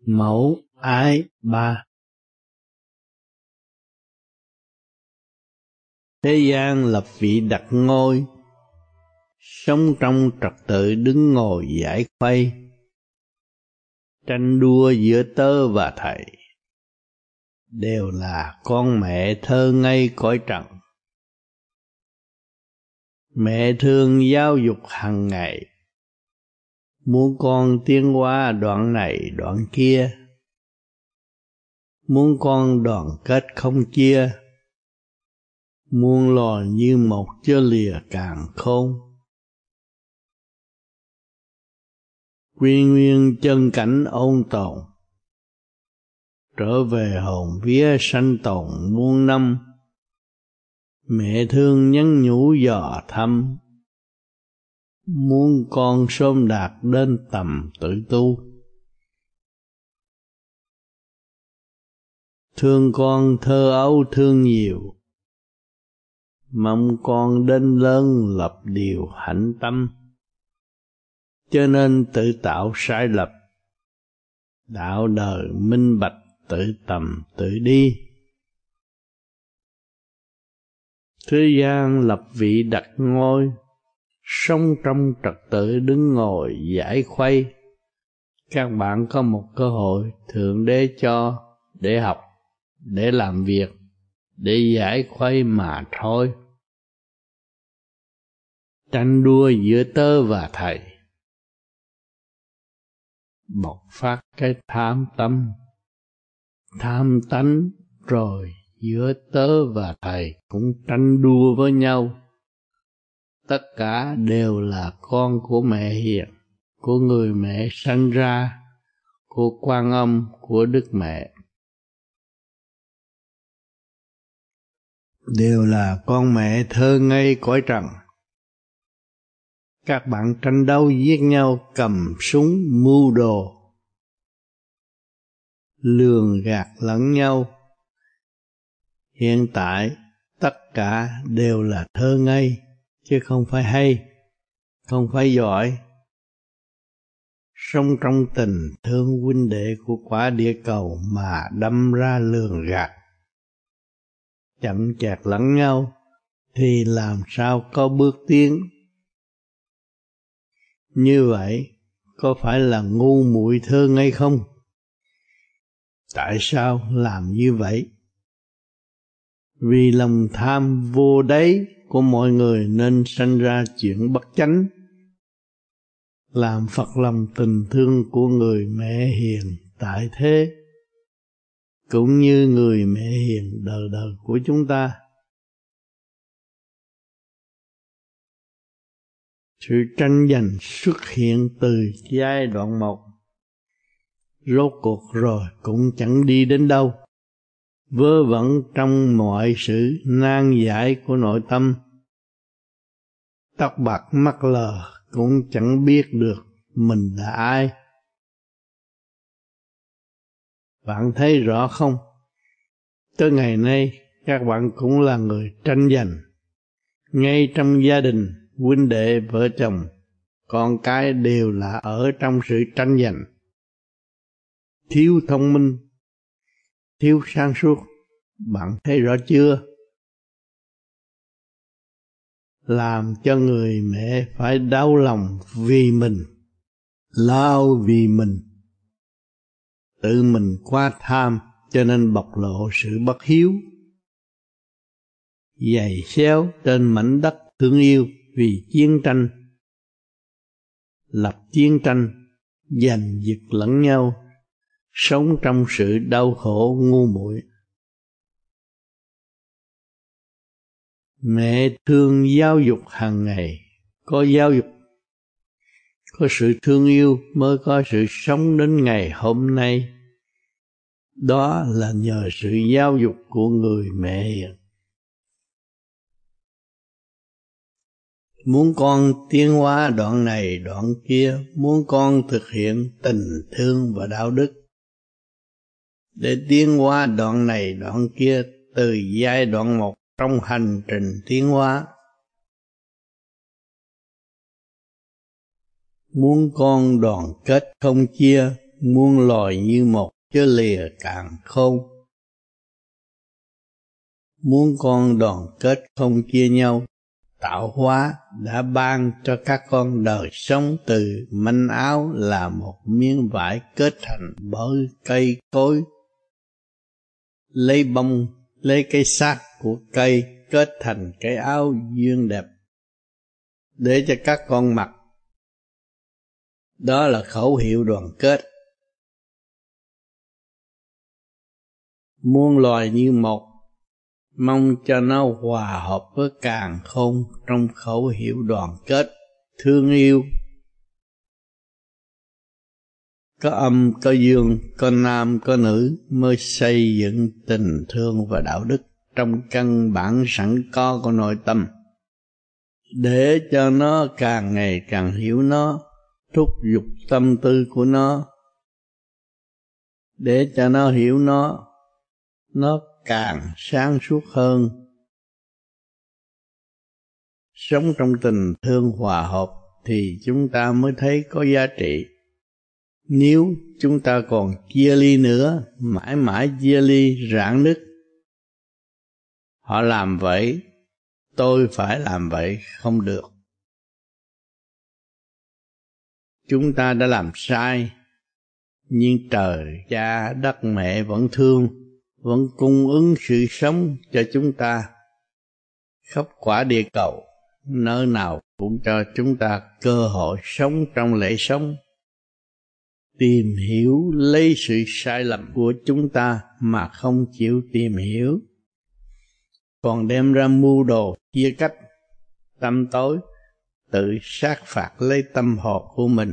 Mẫu ái ba. Thế gian lập vị đặt ngôi, sống trong trật tự đứng ngồi giải khuây, tranh đua giữa tớ và thầy, đều là con mẹ thơ ngây cõi trần. Mẹ thương giáo dục hàng ngày, muốn con tiến hóa đoạn này đoạn kia, muốn con đoàn kết không chia, muôn loài như một chớ lìa càn khôn. Quy nguyên chân cảnh ôn tồn, trở về hồn vía sanh tồn muôn năm. Mẹ thương nhắn nhủ dò thăm, muốn con sớm đạt đến tầm tự tu. Thương con thơ ấu thương nhiều, mong con đến lớn lập điều hạnh tâm. Cho nên tự tạo sai lập, đạo đời minh bạch tự tầm tự đi. Thế gian lập vị đặt ngôi, sống trong trật tự đứng ngồi giải khuây. Các bạn có một cơ hội Thượng Đế cho để học, để làm việc, để giải khuây mà thôi. Tranh đua giữa tớ và thầy, bộc phát cái tham tâm, tham tánh, rồi giữa tớ và thầy cũng tranh đua với nhau. Tất cả đều là con của mẹ hiền, của người mẹ sanh ra, của Quan Âm, của Đức Mẹ. Đều là con mẹ thơ ngây cõi trần. Các bạn tranh đấu giết nhau, cầm súng mưu đồ, lường gạt lẫn nhau. Hiện tại tất cả đều là thơ ngây, chứ không phải hay, không phải giỏi. Sống trong tình thương huynh đệ của quả địa cầu mà đâm ra lường gạt, chặn chẹt lẫn nhau, thì làm sao có bước tiến. Như vậy có phải là ngu muội thơ ngây không? Tại sao làm như vậy? Vì lòng tham vô đáy của mọi người nên sanh ra chuyện bất chánh, làm phật lòng tình thương của người mẹ hiền tại thế, cũng như người mẹ hiền đời đời của chúng ta. Sự tranh giành xuất hiện từ giai đoạn 1, rốt cuộc rồi cũng chẳng đi đến đâu, vớ vẩn trong mọi sự nan giải của nội tâm. Tóc bạc mắt lờ cũng chẳng biết được mình là ai. Bạn thấy rõ không? Tới ngày nay các bạn cũng là người tranh giành. Ngay trong gia đình, huynh đệ, vợ chồng, con cái đều là ở trong sự tranh giành. Thiếu thông minh, thiếu sáng suốt, bạn thấy rõ chưa? Làm cho người mẹ phải đau lòng vì mình, lao vì mình. Tự mình quá tham cho nên bộc lộ sự bất hiếu, giày xéo trên mảnh đất thương yêu vì chiến tranh, lập chiến tranh, giành giật lẫn nhau, sống trong sự đau khổ ngu muội. Mẹ thương giáo dục hàng ngày, có giáo dục, có sự thương yêu mới có sự sống đến ngày hôm nay. Đó là nhờ sự giáo dục của người mẹ hiền. Muốn con tiến hóa đoạn này đoạn kia, muốn con thực hiện tình thương và đạo đức, để tiến hóa đoạn này đoạn kia từ giai đoạn 1 trong hành trình tiến hóa. Muốn con đoàn kết không chia, muôn loài như một chớ lìa càn khôn. Muốn con đoàn kết không chia nhau, tạo hóa đã ban cho các con đời sống từ manh áo là một miếng vải kết thành bởi cây cối. Lấy bông, lấy cái xác của cây kết thành cái áo duyên đẹp để cho các con mặc. Đó là khẩu hiệu đoàn kết. Muôn loài như một, mong cho nó hòa hợp với càn khôn trong khẩu hiệu đoàn kết, thương yêu. Có âm, có dương, có nam, có nữ mới xây dựng tình thương và đạo đức trong căn bản sẵn có của nội tâm. Để cho nó càng ngày càng hiểu nó, thúc giục tâm tư của nó, để cho nó hiểu nó càng sáng suốt hơn. Sống trong tình thương hòa hợp thì chúng ta mới thấy có giá trị. Nếu chúng ta còn chia ly nữa, mãi mãi chia ly rạn nứt. Họ làm vậy, tôi phải làm vậy, không được. Chúng ta đã làm sai, nhưng trời cha đất mẹ vẫn thương, vẫn cung ứng sự sống cho chúng ta. Khắp quả địa cầu, nơi nào cũng cho chúng ta cơ hội sống trong lễ sống. Tìm hiểu lấy sự sai lầm của chúng ta mà không chịu tìm hiểu, còn đem ra mưu đồ chia cách, tâm tối, tự sát phạt lấy tâm hồn của mình,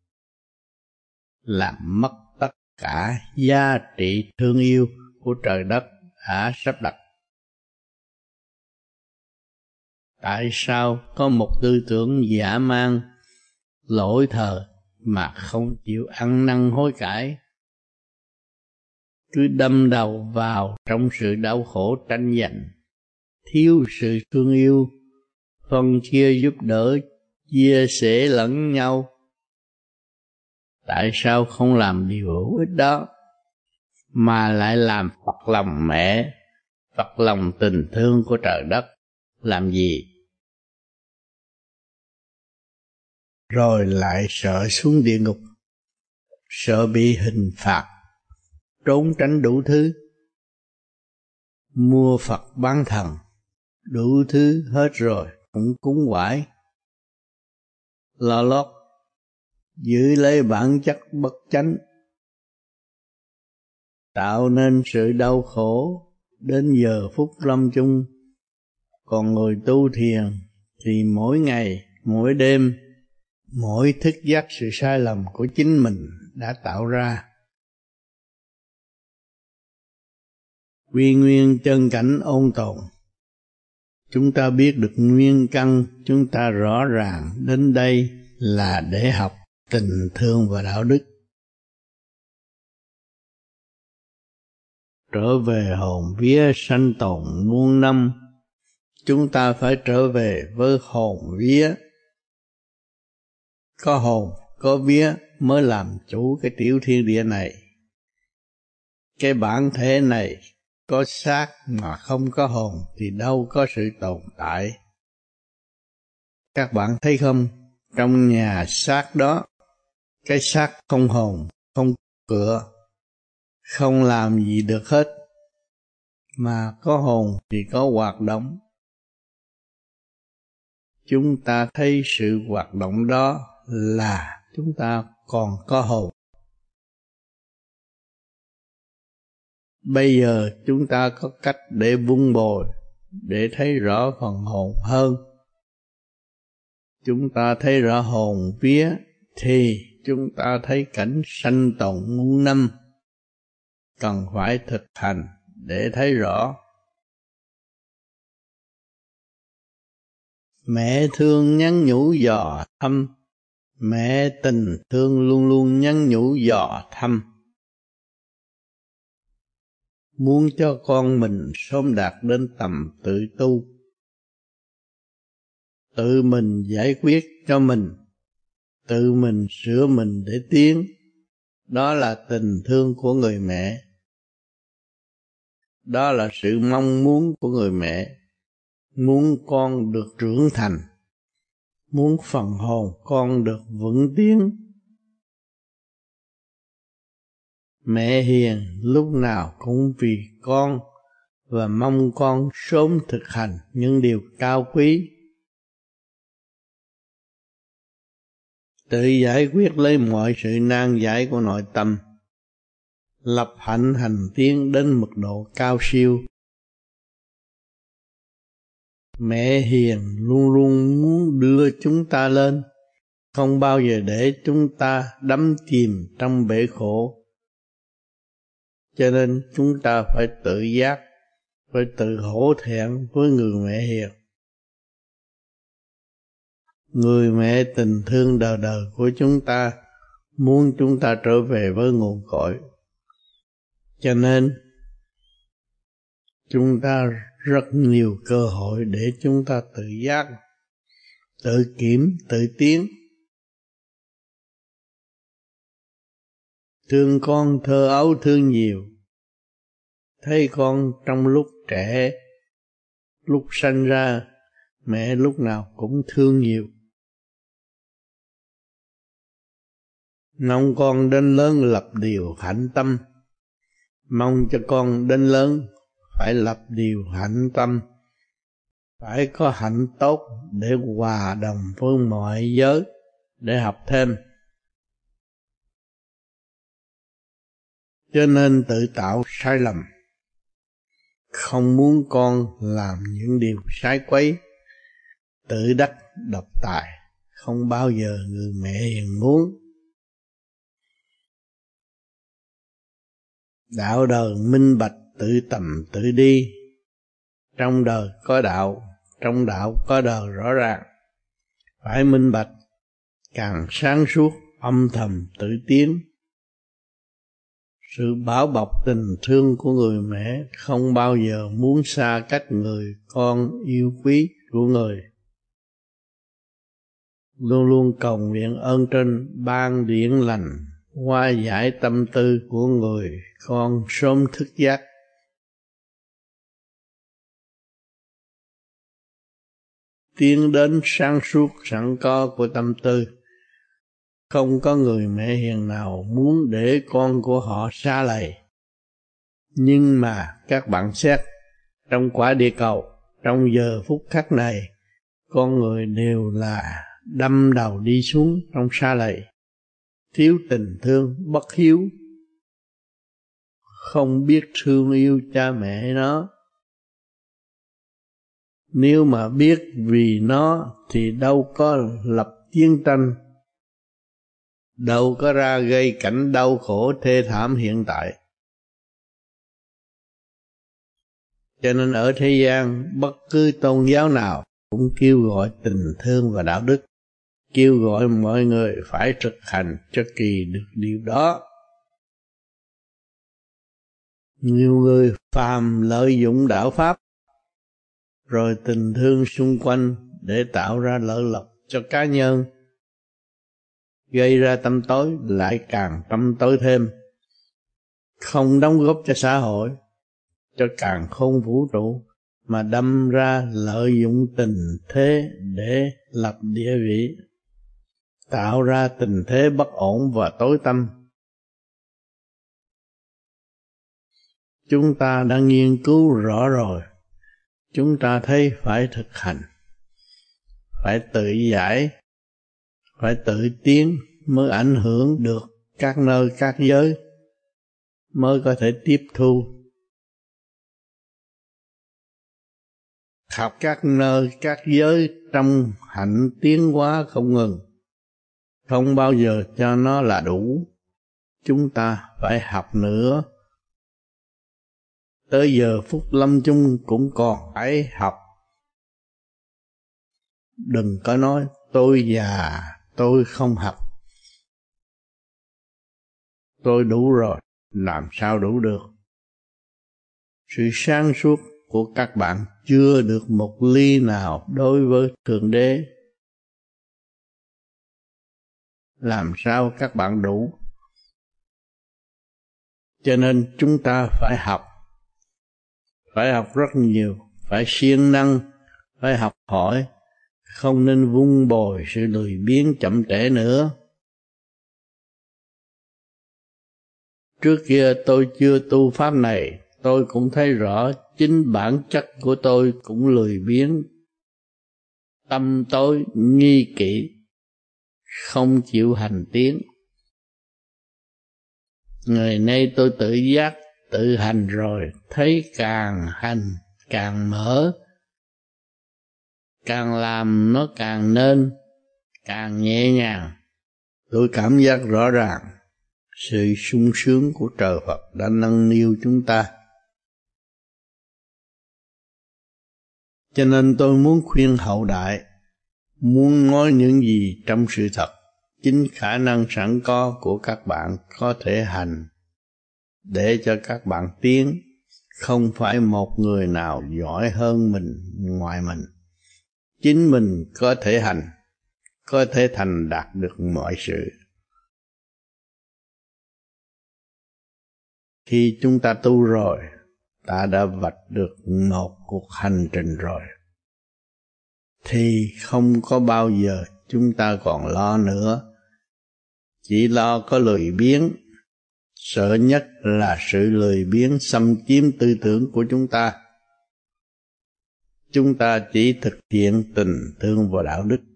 làm mất tất cả giá trị thương yêu của trời đất đã sắp đặt. Tại sao có một tư tưởng dã man, lỗi thời mà không chịu ăn năn hối cải, cứ đâm đầu vào trong sự đau khổ tranh giành, thiếu sự thương yêu, phân chia giúp đỡ, chia sẻ lẫn nhau? Tại sao không làm điều hữu ích đó, mà lại làm phật lòng mẹ, phật lòng tình thương của trời đất? Làm gì? Rồi lại sợ xuống địa ngục, sợ bị hình phạt, trốn tránh đủ thứ, mua Phật bán thần, đủ thứ hết rồi cũng cúng quải, lo lót, giữ lấy bản chất bất chánh, tạo nên sự đau khổ đến giờ phút lâm chung. Còn người tu thiền thì mỗi ngày, mỗi đêm, mỗi thức giấc sự sai lầm của chính mình đã tạo ra. Quy nguyên chân cảnh ôn tồn, chúng ta biết được nguyên căn, chúng ta rõ ràng đến đây là để học tình thương và đạo đức. Trở về hồn vía sanh tồn muôn năm, chúng ta phải trở về với hồn vía. Có hồn, có vía mới làm chủ cái tiểu thiên địa này. Cái bản thể này có xác mà không có hồn thì đâu có sự tồn tại. Các bạn thấy không, trong nhà xác đó, cái xác không hồn, không cửa, không làm gì được hết. Mà có hồn thì có hoạt động. Chúng ta thấy sự hoạt động đó là chúng ta còn có hồn. Bây giờ chúng ta có cách để vun bồi, để thấy rõ phần hồn hơn. Chúng ta thấy rõ hồn vía thì chúng ta thấy cảnh sanh tồn muôn năm. Cần phải thực hành để thấy rõ. Mẹ thương nhắn nhủ dò thăm, mẹ tình thương luôn luôn nhắn nhủ dò thăm. Muốn cho con mình sớm đạt đến tầm tự tu, tự mình giải quyết cho mình, tự mình sửa mình để tiến, Đó là tình thương của người mẹ. Đó là sự mong muốn của người mẹ, muốn con được trưởng thành, muốn phần hồn con được vững tiến. Mẹ hiền lúc nào cũng vì con và mong con sớm thực hành những điều cao quý, tự giải quyết lấy mọi sự nan giải của nội tâm, lập hạnh hành tiến đến mức độ cao siêu. Mẹ hiền luôn luôn muốn đưa chúng ta lên, không bao giờ để chúng ta đắm chìm trong bể khổ. Cho nên chúng ta phải tự giác, phải tự hổ thẹn với người mẹ hiền. Người mẹ tình thương đời đời của chúng ta, muốn chúng ta trở về với nguồn cội. Cho nên chúng ta rất nhiều cơ hội để chúng ta tự giác, tự kiểm, tự tiến. Thương con thơ ấu thương nhiều, thấy con trong lúc trẻ, lúc sanh ra, mẹ lúc nào cũng thương nhiều. Mong con đến lớn lập điều hạnh tâm, mong cho con đến lớn phải lập điều hạnh tâm, phải có hạnh tốt để hòa đồng với mọi giới, để học thêm. Cho nên tự tạo sai lầm, không muốn con làm những điều sai quấy, tự đắc độc tài, không bao giờ người mẹ hiền muốn. Đạo đời minh bạch tự tầm tự đi, trong đời có đạo, trong đạo có đời rõ ràng. Phải minh bạch, càng sáng suốt, âm thầm tự tiến. Sự bảo bọc tình thương của người mẹ không bao giờ muốn xa cách người con yêu quý của người. Luôn luôn cầu nguyện ơn trên ban điển lành, hóa giải tâm tư của người con sớm thức giác. Tiến đến sáng suốt sẵn có của tâm tư. Không có người mẹ hiền nào muốn để con của họ xa lầy. Nhưng mà các bạn xét, trong quả địa cầu, trong giờ phút khắc này, con người đều là đâm đầu đi xuống trong xa lầy, thiếu tình thương, bất hiếu, không biết thương yêu cha mẹ nó. Nếu mà biết vì nó thì đâu có lập chiến tranh, đâu có ra gây cảnh đau khổ thê thảm hiện tại. Cho nên ở thế gian, bất cứ tôn giáo nào cũng kêu gọi tình thương và đạo đức, kêu gọi mọi người phải thực hành cho kỳ được điều đó. Nhiều người phàm lợi dụng đạo pháp, rồi tình thương xung quanh để tạo ra lợi lộc cho cá nhân, gây ra tâm tối, lại càng tâm tối thêm, không đóng góp cho xã hội, cho càn khôn vũ trụ, mà đâm ra lợi dụng tình thế để lập địa vị, tạo ra tình thế bất ổn và tối tăm. Chúng ta đã nghiên cứu rõ rồi, chúng ta thấy phải thực hành, phải tự giải, phải tự tiến mới ảnh hưởng được các nơi các giới, mới có thể tiếp thu. Học các nơi các giới trong hạnh tiến hóa không ngừng, không bao giờ cho nó là đủ. Chúng ta phải học nữa. Tới giờ phút lâm chung cũng còn phải học. Đừng có nói tôi già, tôi không học, tôi đủ rồi, làm sao đủ được. Sự sáng suốt của các bạn chưa được một ly nào đối với Thượng Đế. Làm sao các bạn đủ? Cho nên chúng ta phải học rất nhiều, phải siêng năng, phải học hỏi, không nên vun bồi sự lười biếng chậm trễ nữa. Trước kia tôi chưa tu pháp này, tôi cũng thấy rõ chính bản chất của tôi cũng lười biếng, tâm tối nghi kỵ, không chịu hành tiến. Ngày nay tôi tự giác, tự hành rồi, thấy càng hành càng mở, càng làm nó càng nên, càng nhẹ nhàng. Tôi cảm giác rõ ràng sự sung sướng của trời Phật đã nâng niu chúng ta. Cho nên tôi muốn khuyên hậu đại, muốn nói những gì trong sự thật, chính khả năng sẵn có của các bạn có thể hành, để cho các bạn tiến, không phải một người nào giỏi hơn mình ngoài mình. Chính mình có thể hành, có thể thành đạt được mọi sự. Khi chúng ta tu rồi, ta đã vạch được một cuộc hành trình rồi, thì không có bao giờ chúng ta còn lo nữa. Chỉ lo có lười biếng, sợ nhất là sự lười biếng xâm chiếm tư tưởng của chúng ta. Chúng ta chỉ thực hiện tình thương và đạo đức,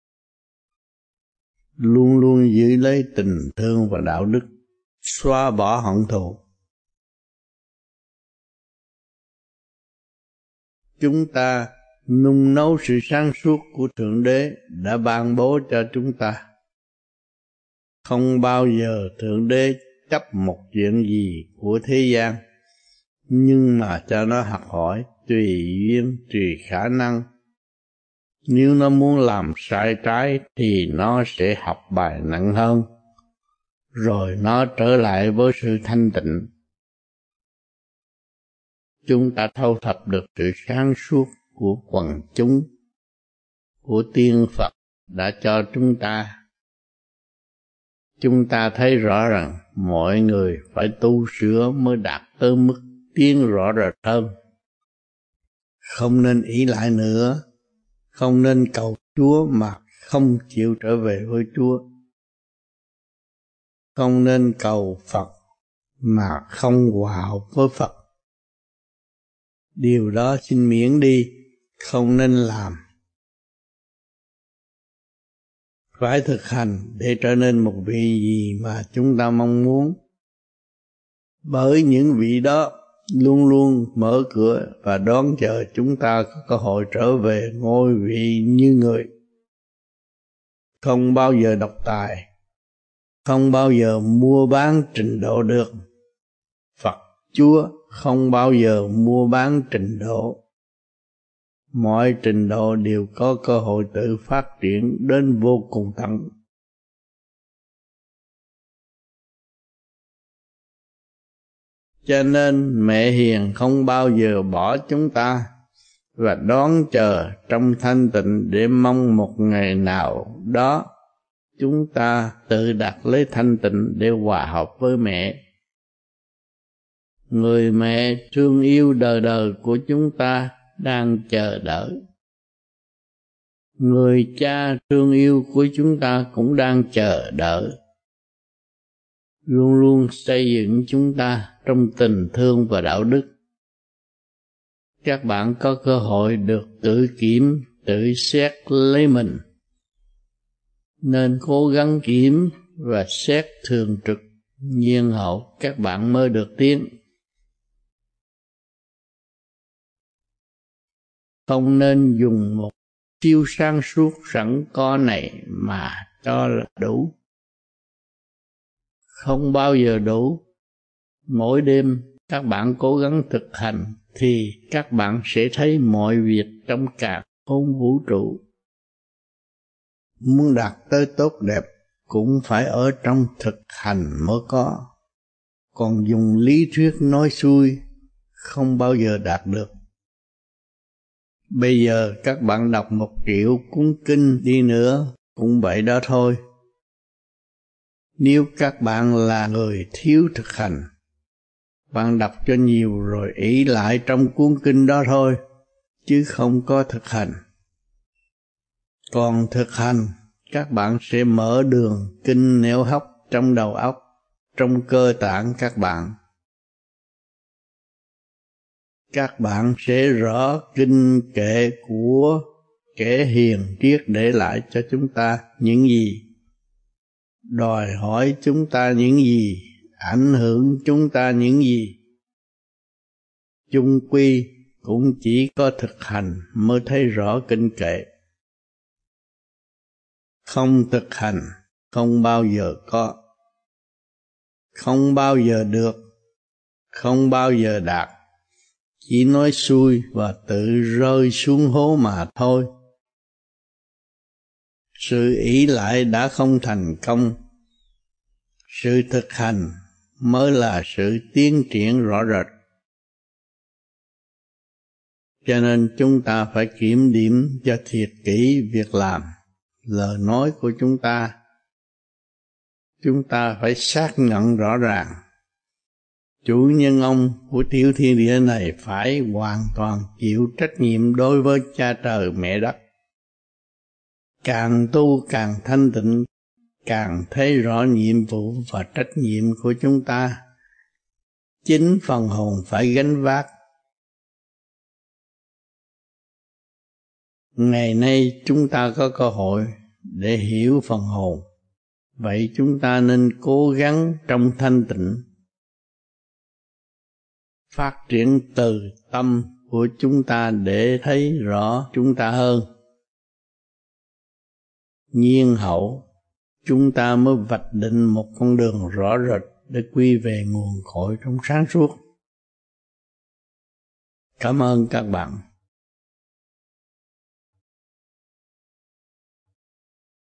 luôn luôn giữ lấy tình thương và đạo đức, xóa bỏ hận thù. Chúng ta nung nấu sự sáng suốt của Thượng Đế đã ban bố cho chúng ta. Không bao giờ Thượng Đế chấp một chuyện gì của thế gian, nhưng mà cho nó học hỏi tùy duyên, tùy khả năng. Nếu nó muốn làm sai trái thì nó sẽ học bài nặng hơn, rồi nó trở lại với sự thanh tịnh. Chúng ta thâu thập được sự sáng suốt của quần chúng, của tiên Phật đã cho chúng ta. Chúng ta thấy rõ rằng mọi người phải tu sửa mới đạt tới mức tiến rõ rệt hơn. Không nên ỷ lại nữa, không nên cầu Chúa mà không chịu trở về với Chúa. Không nên cầu Phật mà không hòa hợp với Phật. Điều đó xin miễn đi, không nên làm. Phải thực hành để trở nên một vị gì mà chúng ta mong muốn. Bởi những vị đó luôn luôn mở cửa và đón chờ chúng ta có cơ hội trở về ngôi vị như người. Không bao giờ độc tài, không bao giờ mua bán trình độ được. Phật Chúa không bao giờ mua bán trình độ. Mọi trình độ đều có cơ hội tự phát triển đến vô cùng tận. Cho nên mẹ hiền không bao giờ bỏ chúng ta và đón chờ trong thanh tịnh để mong một ngày nào đó chúng ta tự đặt lấy thanh tịnh để hòa hợp với mẹ. Người mẹ thương yêu đời đời của chúng ta đang chờ đợi. Người cha thương yêu của chúng ta cũng đang chờ đợi. Luôn luôn xây dựng chúng ta trong tình thương và đạo đức. Các bạn có cơ hội được tự kiểm, tự xét lấy mình. Nên cố gắng kiểm và xét thường trực, nhiên hậu các bạn mới được tiến. Không nên dùng một siêu sáng suốt sẵn có này mà cho là đủ. Không bao giờ đủ. Mỗi đêm các bạn cố gắng thực hành thì các bạn sẽ thấy mọi việc trong cả không vũ trụ. Muốn đạt tới tốt đẹp cũng phải ở trong thực hành mới có. Còn dùng lý thuyết nói xuôi không bao giờ đạt được. Bây giờ các bạn đọc 1 triệu cuốn kinh đi nữa cũng vậy đó thôi. Nếu các bạn là người thiếu thực hành Bạn đọc cho nhiều rồi ỷ lại trong cuốn kinh đó thôi, chứ không có thực hành. Còn thực hành, các bạn sẽ mở đường kinh nẻo hóc trong đầu óc, trong cơ tạng các bạn. Các bạn sẽ rõ kinh kệ của kẻ hiền triết để lại cho chúng ta những gì, đòi hỏi chúng ta những gì, ảnh hưởng chúng ta những gì. Chung quy cũng chỉ có thực hành mới thấy rõ kinh kệ. Không thực hành không bao giờ có, không bao giờ được, không bao giờ đạt, chỉ nói xuôi và tự rơi xuống hố mà thôi. Sự ỷ lại đã không thành công, sự thực hành mới là sự tiến triển rõ rệt. Cho nên chúng ta phải kiểm điểm cho thiệt kỹ việc làm, lời nói của chúng ta. Chúng ta phải xác nhận rõ ràng, chủ nhân ông của tiểu thiên địa này phải hoàn toàn chịu trách nhiệm đối với cha trời mẹ đất. Càng tu càng thanh tịnh, càng thấy rõ nhiệm vụ và trách nhiệm của chúng ta. Chính phần hồn phải gánh vác. Ngày nay chúng ta có cơ hội để hiểu phần hồn, vậy chúng ta nên cố gắng trong thanh tịnh, phát triển từ tâm của chúng ta để thấy rõ chúng ta hơn. Nhiên hậu, chúng ta mới vạch định một con đường rõ rệt để quy về nguồn cội trong sáng suốt. Cảm ơn các bạn.